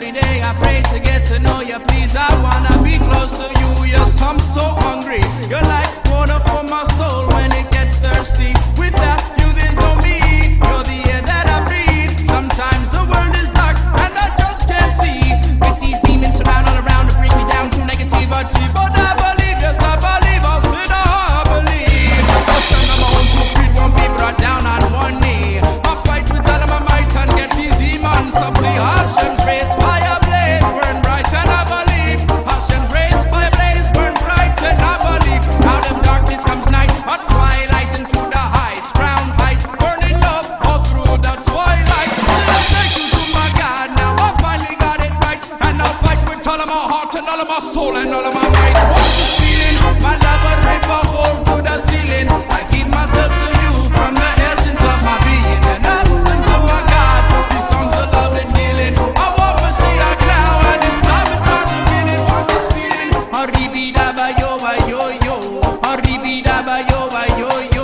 every day I pray to get to know you. Please, I wanna be close to you. Yes, I'm so hungry. You're like water for my soul when it gets thirsty. Without you, there's no me. You're the air that I breathe. Sometimes the world is dark and I just can't see. With these demons surround all around to bring me down to negativity, but I believe, yes I believe, I'll sit I believe. I'll stand on my own 2 feet, won't be brought down on one knee. I'll fight with all of my might and get these demons to flee. Hashem's rays, fire blaze, burn bright and I believe. Hashem's rays, fire blaze, burn bright and I believe. Out of darkness comes night, a twilight into the heights. Crown heights, burning up all through the twilight. Still I thank you to my God, now I finally got it right. And I'll fight with all of my heart and all of my soul and all of my might. What's this feeling? My love a river hold to the ceiling. I give myself to you from the essence of my being. And I sing to my God these songs of love and healing. I want Mashiach now and it's time to start to feel it. What's this feeling? Haribidaba yo ba yo yo. Haribidaba yo ba yo yo.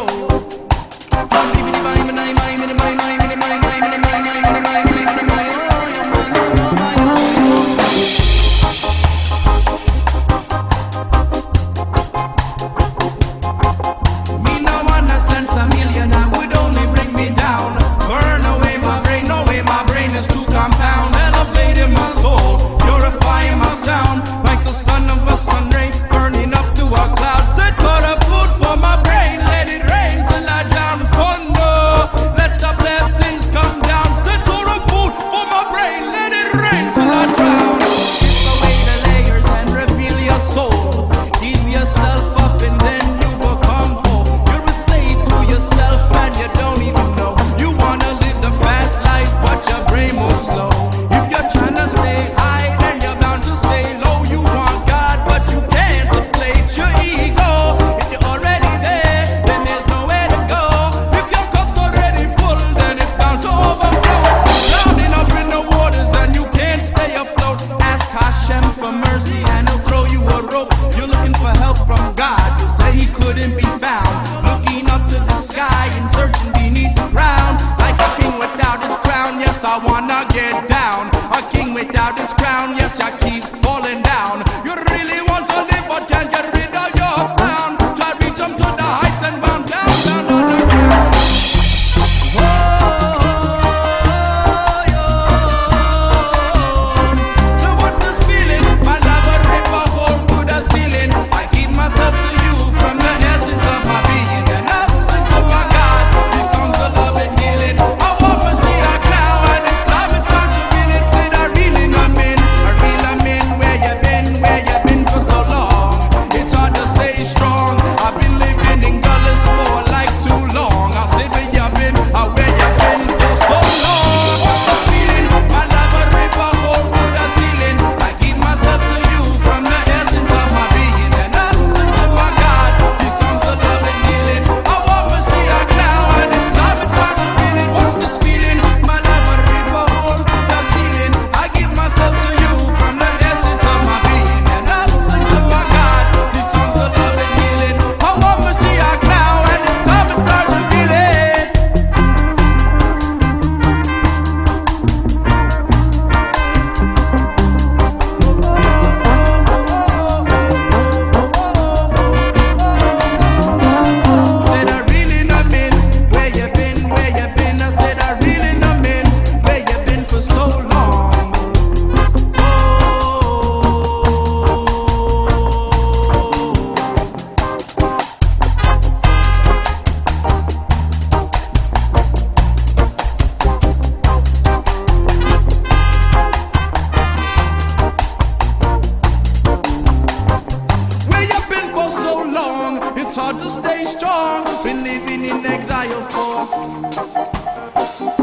Me no wanna sense a million, I would only bring me down. Burn away my brain, no way my brain is too compound. Elevating my soul, purifying my sound. Like the sun of a sun ray, burning up through our clouds. Set for the food for my brain, let it rain till I drown. Thunder, let the blessings come down. Set for the food for my brain, let it rain till I drown. Strip away the layers and reveal your soul. Give yourself up and then you become whole. You're a slave to yourself and you don't even know. You wanna live the fast life but your brain moves slow. If you're trying to stay high then you're bound to stay low. You want God but you can't deflate your ego. If you're already there then there's nowhere to go. If your cup's already full then it's bound to overflow. Drowning up in the waters and you can't stay afloat. Ask Hashem for mercy and he'll throw you a rope. You're looking for help from God, you say he couldn't be found. Looking up to the sky and searching beneath the ground. Like a king without his crown, yes I wanna get down. A king without his crown, yes I keep falling down. You really want to live but can't get rid of your frown. Try reach up to the heights and bound down, down on the ground. So what's this feeling? My love a river hold to the ceiling. I give myself to you from the essence of my being. And I sing to my God these songs of love and healing. I want Mashiach now and it's time to feel it. Said I really I'm in, where you been for so long. It's hard to stay strong. I've been living in gullus for like too long. I said where you been for so long. What's this feeling? My love a river hold to the ceiling. I give myself to you from the essence of my being. And I sing to my God these songs of love and healing. I want Mashiach now and it's time to feel it. What's this feeling? My love a river hold to the ceiling. I give myself to you from the essence of my being. And I sing to my God these songs of love and healing. I want Mashiach now and it's time to feel it. Said I really not been where you been. I said I really not been where you been for so long. Where you been for so long? It's hard to stay strong. Been living in exile for